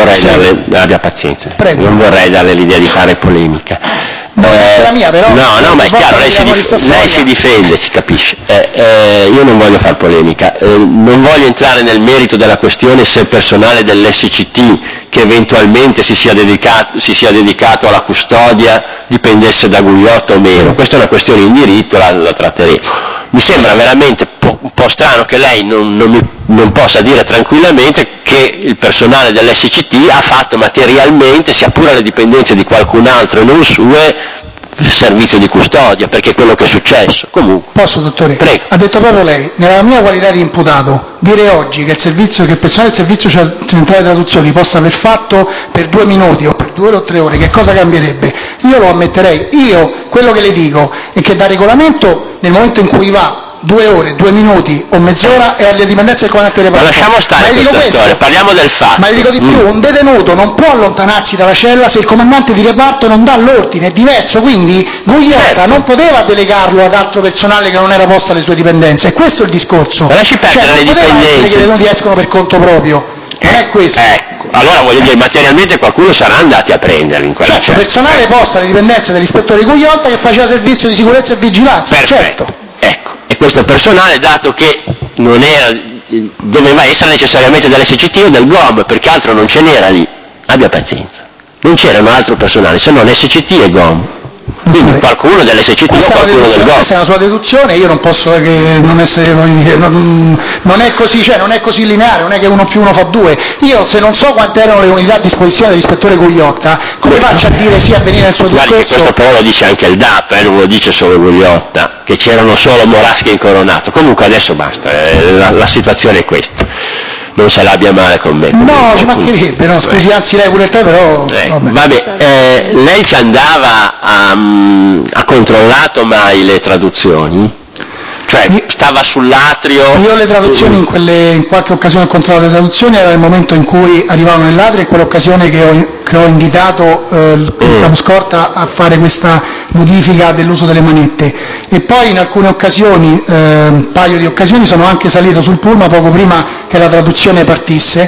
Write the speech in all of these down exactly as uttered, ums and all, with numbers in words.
vorrei sì. darle, abbia pazienza, Prego. Non vorrei darle l'idea di fare polemica. Non eh, è la mia, però. No, no, ma è chiaro, lei si, dif- lei si difende, si capisce. Eh, eh, io non voglio fare polemica, eh, non voglio entrare nel merito della questione se il personale dell'S C T che eventualmente si sia dedicato, si sia dedicato alla custodia dipendesse da Gugliotta o meno. Sì. Questa è una questione in diritto, la, la tratteremo. Mi sembra veramente po- un po' strano che lei non, non, mi, non possa dire tranquillamente che il personale dell'S C T ha fatto materialmente, sia pure alle dipendenze di qualcun altro e non sue, servizio di custodia, perché è quello che è successo. Comunque. Posso, dottore? Prego. Ha detto proprio lei, nella mia qualità di imputato, dire oggi che il servizio, che il personale del servizio centrale traduzioni possa aver fatto per due minuti o per due ore o tre ore, che cosa cambierebbe? Io lo ammetterei. Io, quello che le dico è che da regolamento, nel momento in cui va due ore, due minuti o mezz'ora è alle dipendenze del comandante del reparto. Ma lasciamo stare ma questa questo, storia, parliamo del fatto. Ma le dico di più, mm. un detenuto non può allontanarsi dalla cella se il comandante di reparto non dà l'ordine, è diverso, quindi Gugliotta certo. non poteva delegarlo ad altro personale che non era posto alle sue dipendenze, e questo è il discorso. Ma lasci perdere cioè, le non poteva essere che i detenuti escono per conto proprio, non è questo. Ecco, allora voglio dire, materialmente qualcuno sarà andati a prenderli in quella certo, cella. personale posto alle dipendenze dell'ispettore Gugliotta che faceva servizio di sicurezza e vigilanza, Perfetto. certo. Ecco, e questo personale, dato che non era, doveva essere necessariamente dell'S C T o del G O M, perché altro non ce n'era lì, abbia pazienza, non c'erano altro personale se non S C T e G O M, quindi qualcuno dell'S C T o qualcuno del G O M. Questa è una sua deduzione, io non posso che non essere, voglio dire, non, non è così, cioè non è così lineare, non è che uno più uno fa due. Io se non so quante erano le unità a disposizione dell'ispettore Gugliotta, come faccio a dire sì a venire nel suo discorso? Guardi che questo però lo dice anche il D A P, eh, non lo dice solo Gugliotta, che c'erano solo Moraschi e Incoronato. Comunque adesso basta, eh, la, la situazione è questa. Non se l'abbia male con me. No, ci mancherebbe, no, scusi, anzi lei pure te, però... Eh, vabbè, vabbè eh, lei ci andava a, ha controllato mai le traduzioni? Cioè stava sull'atrio? Io le traduzioni in, quelle, in qualche occasione ho controllato le traduzioni, era il momento in cui arrivavano nell'atrio, e quell'occasione che ho, che ho invitato eh, il mm. caposcorta a fare questa modifica dell'uso delle manette, e poi in alcune occasioni, eh, un paio di occasioni, sono anche salito sul pullman poco prima che la traduzione partisse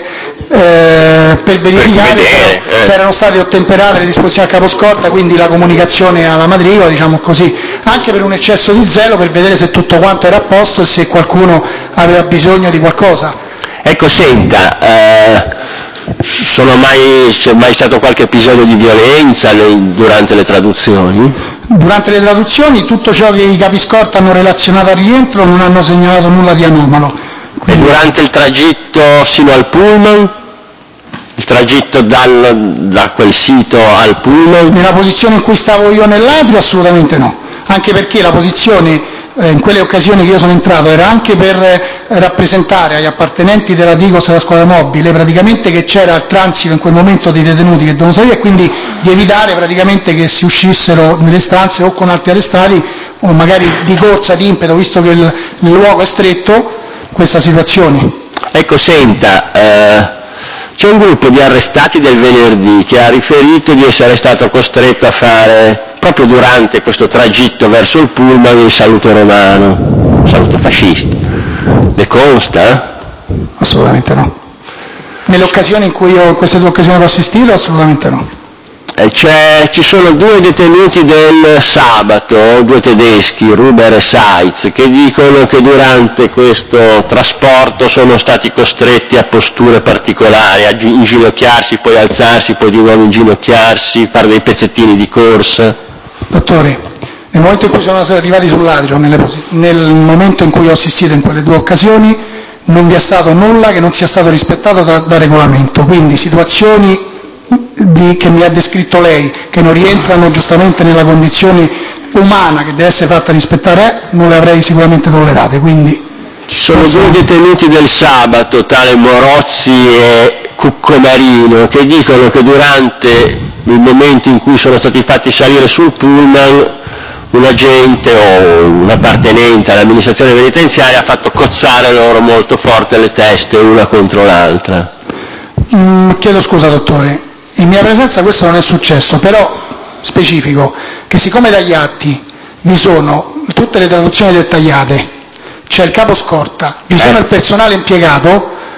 eh, per verificare per vedere, se, eh. se erano state ottemperate le disposizioni al caposcorta, quindi la comunicazione alla matricola, diciamo così, anche per un eccesso di zelo, per vedere se tutto quanto era a posto e se qualcuno aveva bisogno di qualcosa. Ecco, senta, eh, sono mai, c'è mai stato qualche episodio di violenza nel, durante le traduzioni? Durante le traduzioni tutto ciò che i capiscorta hanno relazionato al rientro non hanno segnalato nulla di anomalo. Quindi... E durante il tragitto sino al pullman? Il tragitto dal, da quel sito al pullman? Nella posizione in cui stavo io nell'atrio assolutamente no, anche perché la posizione eh, in quelle occasioni che io sono entrato era anche per eh, rappresentare agli appartenenti della Digos della squadra mobile praticamente che c'era il transito in quel momento dei detenuti che devono salire, e quindi di evitare praticamente che si uscissero nelle stanze o con altri arrestati o magari di corsa, di impeto, visto che il, il luogo è stretto, questa situazione. Ecco, senta, eh, c'è un gruppo di arrestati del venerdì che ha riferito di essere stato costretto a fare, proprio durante questo tragitto verso il pullman, il saluto romano, un saluto fascista. Le consta? Assolutamente no. Nelle occasioni in cui io, in queste due occasioni ho assistito, assolutamente no. E c'è, ci sono due detenuti del sabato, due tedeschi, Ruber e Seitz, che dicono che durante questo trasporto sono stati costretti a posture particolari, a inginocchiarsi, poi alzarsi, poi di nuovo inginocchiarsi, fare dei pezzettini di corsa. Dottore, nel momento in cui sono arrivati sull'atrio, nel momento in cui ho assistito in quelle due occasioni, non vi è stato nulla che non sia stato rispettato da, da regolamento, quindi situazioni di, che mi ha descritto lei, che non rientrano giustamente nella condizione umana che deve essere fatta rispettare, non le avrei sicuramente tollerate. Quindi ci sono due detenuti del sabato, tale Morozzi e Cuccomarino, che dicono che durante il momento in cui sono stati fatti salire sul pullman un agente o un appartenente all'amministrazione penitenziaria ha fatto cozzare loro molto forte le teste una contro l'altra. Mm, chiedo scusa, dottore, in mia presenza questo non è successo, però specifico che siccome dagli atti vi sono tutte le traduzioni dettagliate, c'è il capo scorta, vi sono eh. il personale impiegato,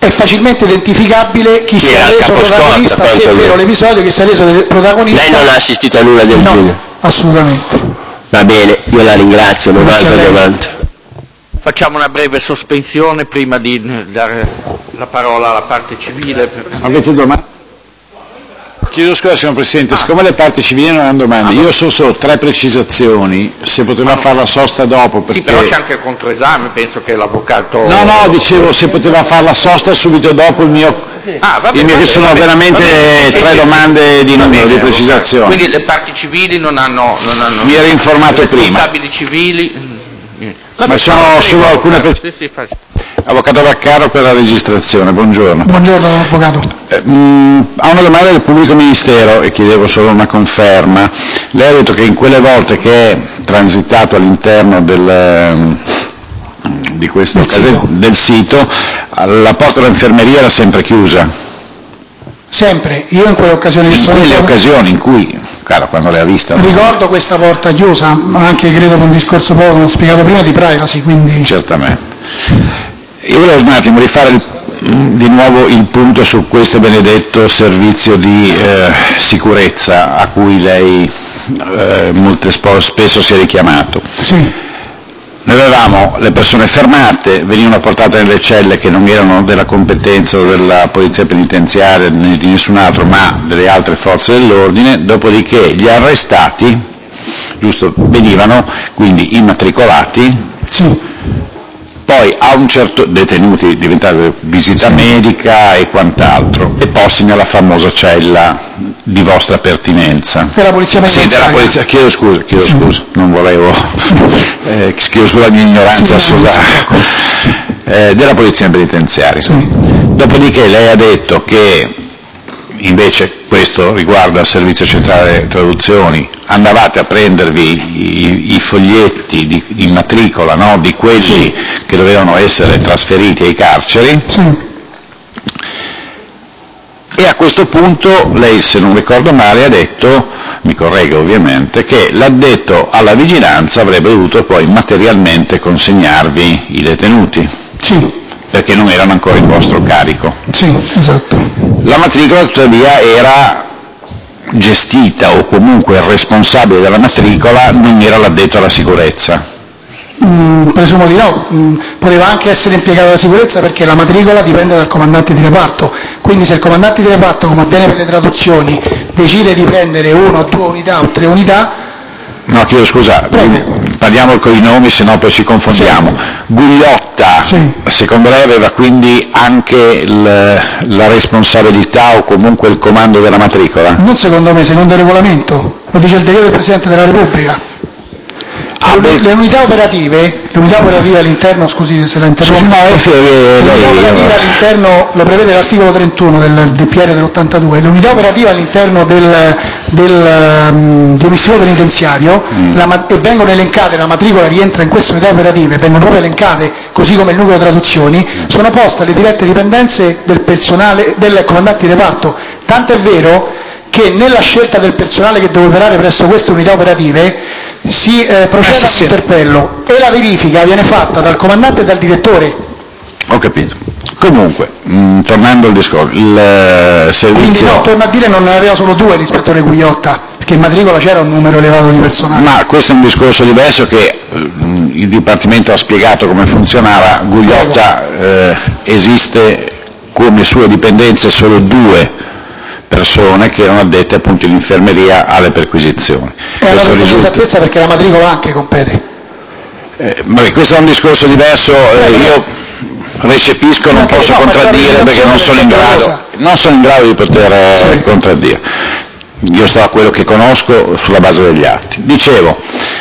è facilmente identificabile chi, chi si è reso protagonista, se è vero l'episodio, chi si è reso protagonista. Lei non ha assistito a nulla del no, genere? Assolutamente. Va bene, io la ringrazio, non ho altra domanda. Facciamo una breve sospensione prima di dare la parola alla parte civile. Avete domande? Chiedo scusa, signor Presidente, ah. siccome le parti civili non hanno domande, ah, io so solo tre precisazioni, se poteva ah, fare la sosta dopo. Perché... Sì, però c'è anche il controesame, penso che l'avvocato... No, no, dicevo se poteva fare la sosta subito dopo il mio... Ah, va bene, il mio che sono va bene, veramente va bene, tre sì, domande sì, di numero, bene, di precisazione. Quindi le parti civili non hanno... Non hanno Mi ero informato prima. I responsabili civili... Ma sono solo alcune precisazioni. Avvocato Vaccaro per la registrazione, buongiorno. Buongiorno avvocato. Eh, mh, ha una domanda del pubblico ministero e chiedevo solo una conferma. Lei ha detto che in quelle volte che è transitato all'interno del, di questo del, case, sito. del sito, la porta dell'infermeria era sempre chiusa? Sempre, io in quelle occasioni in che sono quelle occasioni in cui, claro, quando le ha vista ricordo questa porta chiusa, ma anche credo con un discorso poco, come ho spiegato prima, di privacy, quindi certamente. Io volevo un attimo rifare il, di nuovo il punto su questo benedetto servizio di eh, sicurezza a cui lei eh, molte spesso si è richiamato. Sì. Noi avevamo le persone fermate, venivano portate nelle celle che non erano della competenza della polizia penitenziaria né di nessun altro, ma delle altre forze dell'ordine, dopodiché gli arrestati, giusto, venivano quindi immatricolati, sì. Poi a un certo detenuti diventare visita sì. medica e quant'altro, e posti nella famosa cella di vostra pertinenza. Della polizia penitenziaria. Sì, della polizia, chiedo scusa, chiedo sì. scusa, non volevo, eh, chiedo sulla mia ignoranza sì, sulla, eh, della polizia penitenziaria. Sì. Dopodiché lei ha detto che invece questo riguarda il servizio centrale traduzioni, andavate a prendervi i, i foglietti di, di matricola, no? Di quelli sì. che dovevano essere trasferiti ai carceri, sì. e a questo punto lei, se non ricordo male, ha detto, mi correggo ovviamente, che l'addetto alla vigilanza avrebbe dovuto poi materialmente consegnarvi i detenuti. Sì. Perché non erano ancora in vostro carico. Sì, esatto. La matricola tuttavia era gestita, o comunque il responsabile della matricola non era l'addetto alla sicurezza. Mm, presumo di no, mm, poteva anche essere impiegato alla sicurezza perché la matricola dipende dal comandante di reparto, quindi se il comandante di reparto, come avviene per le traduzioni, decide di prendere una o due unità o tre unità. No, chiedo scusa, Prego. parliamo con i nomi, se no poi ci confondiamo. Sì. Gugliotta, sì. secondo lei aveva quindi anche il, la responsabilità o comunque il comando della matricola? Non secondo me, secondo il regolamento, lo dice il decreto del Presidente della Repubblica. Ah, le, le unità operative, le unità operative all'interno, scusi se la interrompo, no, è le unità operative all'interno, lo prevede l'articolo trentuno del D P R dell'ottantadue, le unità operative all'interno del, del, um, di un istituto penitenziario mm. la, e vengono elencate, la matricola rientra in queste unità operative, vengono proprio elencate, così come il nucleo traduzioni, sono poste alle dirette dipendenze del personale, del comandante di reparto, tanto è vero che nella scelta del personale che deve operare presso queste unità operative si eh, procede eh, sì, all'interpello sì. e la verifica viene fatta dal comandante e dal direttore. Ho capito. Comunque, mh, tornando al discorso, il uh, servizio... Quindi no, torno a dire, non ne aveva solo due l'ispettore Gugliotta, perché in matricola c'era un numero elevato di personale. Ma questo è un discorso diverso che mh, il Dipartimento ha spiegato come funzionava. Gugliotta eh, esiste come sue dipendenze solo due persone che erano addette appunto in infermeria alle perquisizioni. E allora per risulta... esattezza perché la matricola anche compete. Eh, vabbè, questo è un discorso diverso, eh, io recepisco, non posso no, contraddire perché non sono in grado, non sono in grado di poter eh, sì. contraddire. Io sto a quello che conosco sulla base degli atti. Dicevo,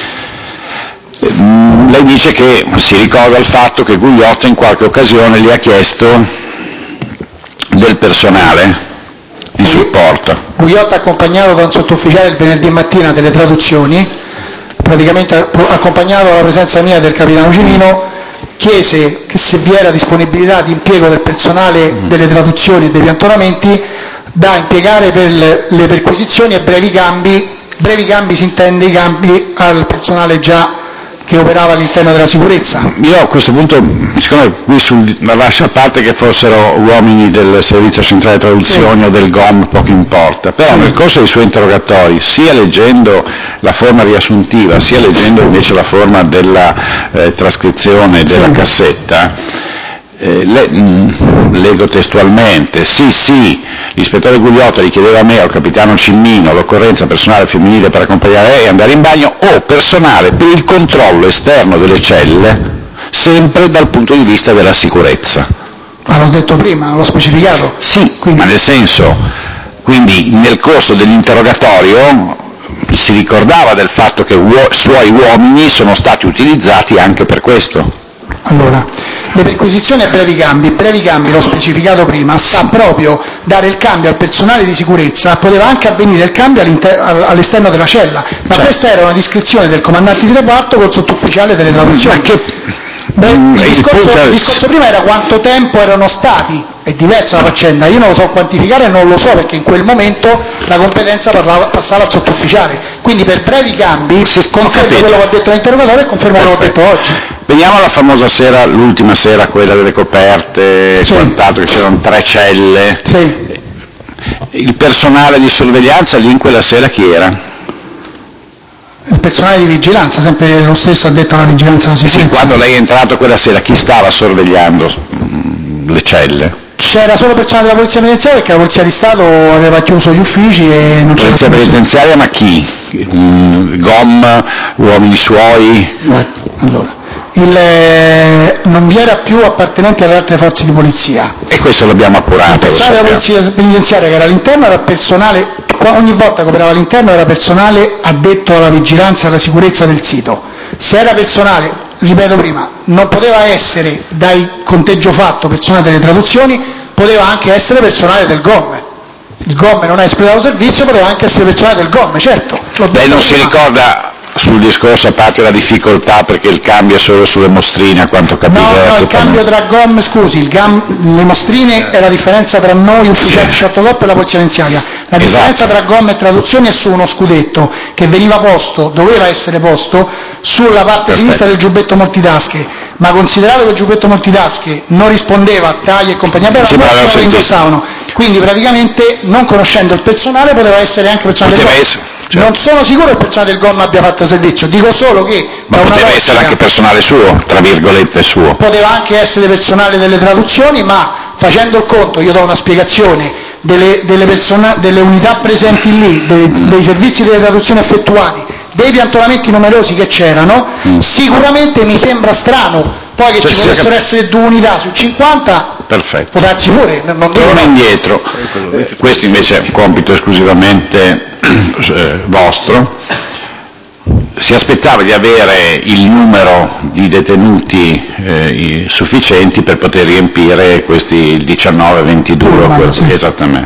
ehm, lei dice che si ricorda il fatto che Gugliotta in qualche occasione gli ha chiesto del personale di supporto. Gugliotta accompagnato da un sottufficiale il venerdì mattina delle traduzioni, praticamente accompagnato dalla presenza mia del capitano Cimino, chiese che se vi era disponibilità di impiego del personale delle traduzioni e dei piantonamenti da impiegare per le, le perquisizioni e brevi cambi, brevi cambi si intende i cambi al personale già che operava all'interno della sicurezza. Io a questo punto, siccome qui sul, lascio a parte che fossero uomini del Servizio Centrale di Traduzione sì. o del G O M, poco importa, però sì. nel corso dei suoi interrogatori, sia leggendo la forma riassuntiva, sia leggendo invece la forma della eh, trascrizione della sì. cassetta, Eh, le, mh, leggo testualmente, sì sì, l'ispettore Gugliotta richiedeva a me, al capitano Cimmino, l'occorrenza personale femminile per accompagnare lei e andare in bagno o personale per il controllo esterno delle celle, sempre dal punto di vista della sicurezza. Ma l'ho detto prima, l'ho specificato. Sì, quindi... ma nel senso, quindi nel corso dell'interrogatorio si ricordava del fatto che uo- suoi uomini sono stati utilizzati anche per questo. Allora, le perquisizioni a brevi cambi, brevi cambi l'ho specificato prima, sta proprio dare il cambio al personale di sicurezza, poteva anche avvenire il cambio all'esterno della cella, ma certo. questa era una descrizione del comandante di reparto col sottufficiale delle traduzioni. Ma che... Beh, il, discorso, il discorso prima era quanto tempo erano stati, è diversa la faccenda, io non lo so quantificare e non lo so perché in quel momento la competenza parlava, passava al sottufficiale, quindi per brevi cambi confermo quello che ho detto nell'interrogatorio e confermo quello che ho detto oggi. Veniamo alla famosa sera, l'ultima sera, quella delle coperte e sì. quant'altro, che c'erano tre celle. Sì. Il personale di sorveglianza lì in quella sera chi era? Il personale di vigilanza, sempre lo stesso addetto alla vigilanza della sicurezza. Sì, quando lei è entrato quella sera, chi stava sorvegliando le celle? C'era solo personale della Polizia Penitenziaria perché la Polizia di Stato aveva chiuso gli uffici e non c'era... Polizia Penitenziaria ma chi? G O M, uomini suoi? Allora... Il, eh, non vi era più appartenente alle altre forze di polizia. E questo l'abbiamo appurato. Il personale della polizia penitenziaria che era all'interno era personale, ogni volta che operava all'interno era personale addetto alla vigilanza e alla sicurezza del sito. Se era personale, ripeto prima, non poteva essere dai conteggio fatto personale delle traduzioni, poteva anche essere personale del G O M. Il G O M non ha espletato servizio, poteva anche essere personale del G O M, certo. Lei non si ricorda... sul discorso, a parte la difficoltà perché il cambio è solo sulle mostrine a quanto capito? No, no, il cambio tra G O M, scusi, il gam, le mostrine è la differenza tra noi ufficiali sì. Shortcop e la polizia penitenziaria. La esatto. differenza tra G O M e traduzioni è su uno scudetto che veniva posto, doveva essere posto sulla parte Perfetto. sinistra del giubbetto multitasche, ma considerato che il giubbetto multitasche non rispondeva a tagli e compagnia bella, sì, non lo indossavano. Quindi praticamente non conoscendo il personale poteva essere anche personale del G O M. Essere. Certo. Non sono sicuro che il personale del G O M abbia fatto servizio, dico solo che... Ma poteva logica, essere anche personale suo, tra virgolette suo. Poteva anche essere personale delle traduzioni, ma facendo il conto, io do una spiegazione, delle, delle, persona, delle unità presenti lì, dei, mm. dei servizi delle traduzioni effettuati, dei piantonamenti numerosi che c'erano, mm. sicuramente mi sembra strano, poi che cioè, ci potessero cap- essere due unità su cinquanta, perfetto. Può darsi pure, non torna indietro, eh, questo invece è un compito esclusivamente eh, vostro. Si aspettava di avere il numero di detenuti eh, sufficienti per poter riempire questi diciannove ventidue, quello, sì. esattamente.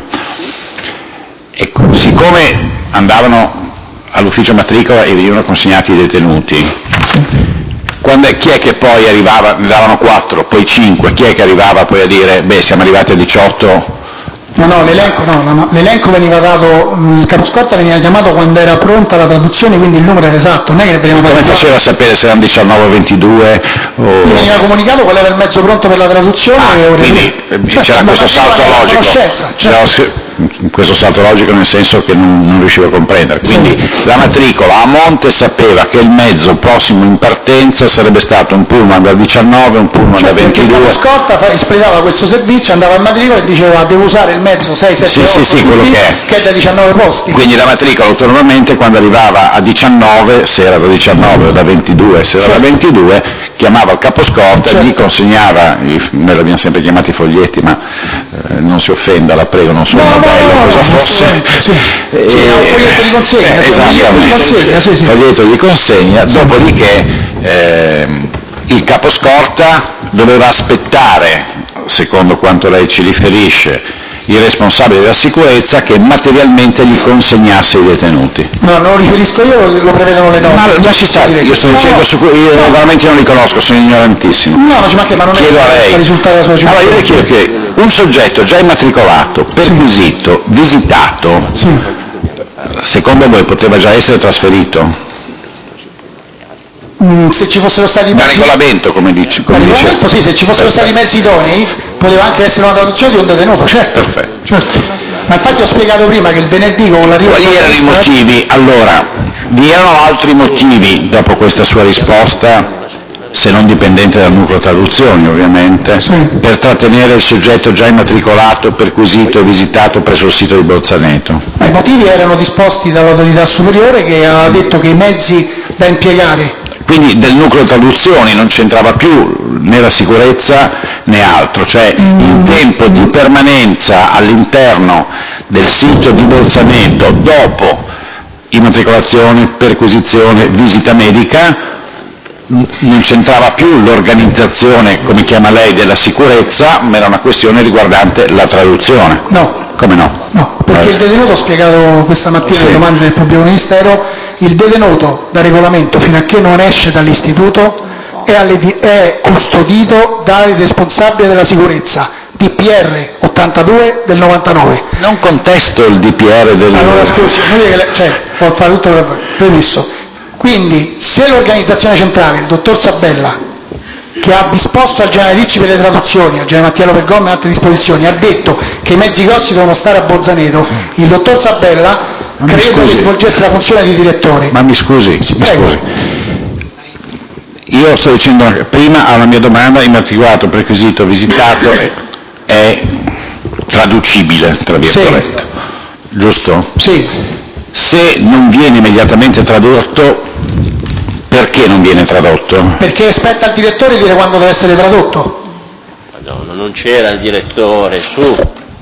Ecco, siccome andavano all'ufficio matricola e venivano consegnati i detenuti, sì. Quando è, chi è che poi arrivava, ne davano quattro, poi cinque, chi è che arrivava poi a dire, beh, siamo arrivati a diciotto? No, no, l'elenco, no, no, l'elenco veniva dato, il caposcorta veniva chiamato quando era pronta la traduzione, quindi il numero era esatto, non è che veniva come faceva a sapere se erano diciannove o ventidue? O... Gli veniva comunicato qual era il mezzo pronto per la traduzione ah, e quindi cioè, c'era questo salto logico, c'era questo salto logico nel senso che non, non riuscivo a comprendere, quindi sì. La matricola a monte sapeva che il mezzo prossimo in partenza sarebbe stato un pullman da diciannove, un pullman cioè, da ventidue. Il caposcorta espletava questo servizio, andava al matricola e diceva devo usare il mezzo sei sette sì, otto sì, sì, quello che è. che è da diciannove posti. Quindi la matricola autonomamente quando arrivava a diciannove, se era da diciannove o da ventidue, se era certo. da ventidue, chiamava il caposcorta, certo. Gli consegnava, noi l'abbiamo sempre chiamati foglietti, ma eh, non si offenda, la prego, non so no, il modello, no, no, cosa no, fosse. Sì, eh, sì, un foglietto di consegna, eh, esattamente, di consegna, sì, sì. foglietto di consegna, sì. Dopodiché eh, il caposcorta doveva aspettare, secondo quanto lei ci riferisce, il responsabile della sicurezza che materialmente gli consegnasse i detenuti. No, non lo riferisco io, lo prevedono le norme. Ma, ma ci sta, io sto no, dicendo no, su cui io no. Veramente non li conosco, sono ignorantissimo. No, non ci manca, ma non chiedo è a lei. risultare della sua allora io le chiedo che un soggetto già immatricolato, perquisito, sì. visitato, sì. secondo voi poteva già essere trasferito? mh, se ci fossero stati da mezzi... regolamento, come dici. Come da regolamento, dice. sì, se ci fossero stati mezzi idonei, poteva anche essere una traduzione di un detenuto, certo. Perfetto. certo. Ma infatti ho spiegato prima che il venerdì con l'arrivo... Quali erano i motivi? Allora, vi erano altri motivi dopo questa sua risposta, se non dipendente dal nucleo traduzioni ovviamente, sì. per trattenere il soggetto già immatricolato, perquisito e visitato presso il sito di Bolzaneto? I motivi erano disposti dall'autorità superiore che ha detto che i mezzi da impiegare... Quindi del nucleo traduzioni non c'entrava più né la sicurezza né altro, cioè mm. in tempo di permanenza all'interno del sito di Bolzaneto dopo immatricolazione, perquisizione, visita medica, non c'entrava più l'organizzazione, come chiama lei, della sicurezza, ma era una questione riguardante la traduzione. No. Come no? No, perché il detenuto, ho spiegato questa mattina alle sì. domande del pubblico ministero, il detenuto da regolamento fino a che non esce dall'istituto è, alle, è custodito dal responsabile della sicurezza, D P R ottantadue del novantanove. Non contesto il D P R del... Allora scusi, cioè, può fare tutto il premesso. Quindi se l'organizzazione centrale, il dottor Sabella, che ha disposto al generale Ricci per le traduzioni, al generale Mattiello per Gomma e altre disposizioni, ha detto che i mezzi grossi devono stare a Bolzaneto, il dottor Sabella credo che svolgesse la funzione di direttore. Ma mi scusi, sì, mi scusi. Io sto dicendo prima alla mia domanda immatricolato, perquisito, visitato è, è traducibile, tra virgolette, sì. giusto? Sì. Se non viene immediatamente tradotto, perché non viene tradotto? Perché spetta al direttore dire quando deve essere tradotto. No, non c'era il direttore, su.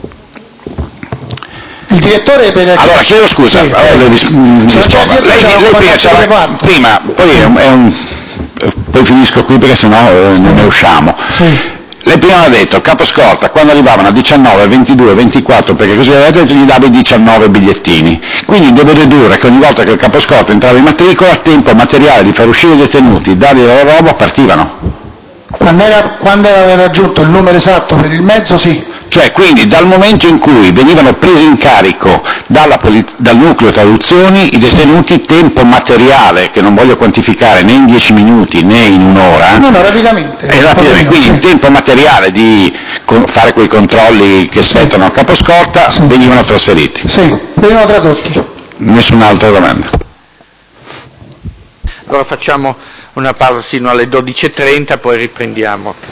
Il direttore per... Allora, chiedo scusa, sì, allora, ris- mi risponda. Lei, lei prima, c'era, prima, poi sì. è, un, è un... poi finisco qui perché sennò eh, sì. non ne usciamo. Sì. Lei prima ha detto, il capo scorta, quando arrivavano a diciannove, ventidue, ventiquattro, perché così aveva detto, gli dava i diciannove bigliettini. Quindi devo dedurre che ogni volta che il capo scorta entrava in matricola, tempo materiale di far uscire i detenuti, dargli la loro roba, partivano. Quando era, quando era raggiunto il numero esatto per il mezzo, sì. Cioè, quindi dal momento in cui venivano presi in carico dalla poliz- dal nucleo traduzioni i detenuti, tempo materiale, che non voglio quantificare né in dieci minuti né in un'ora, no, no, rapidamente, eh, rapidamente quindi sì. il tempo materiale di con- fare quei controlli che spettano sì. al caposcorta sì. venivano trasferiti. Sì, venivano tradotti. Nessun'altra domanda. Allora facciamo una pausa sino alle dodici e trenta, poi riprendiamo.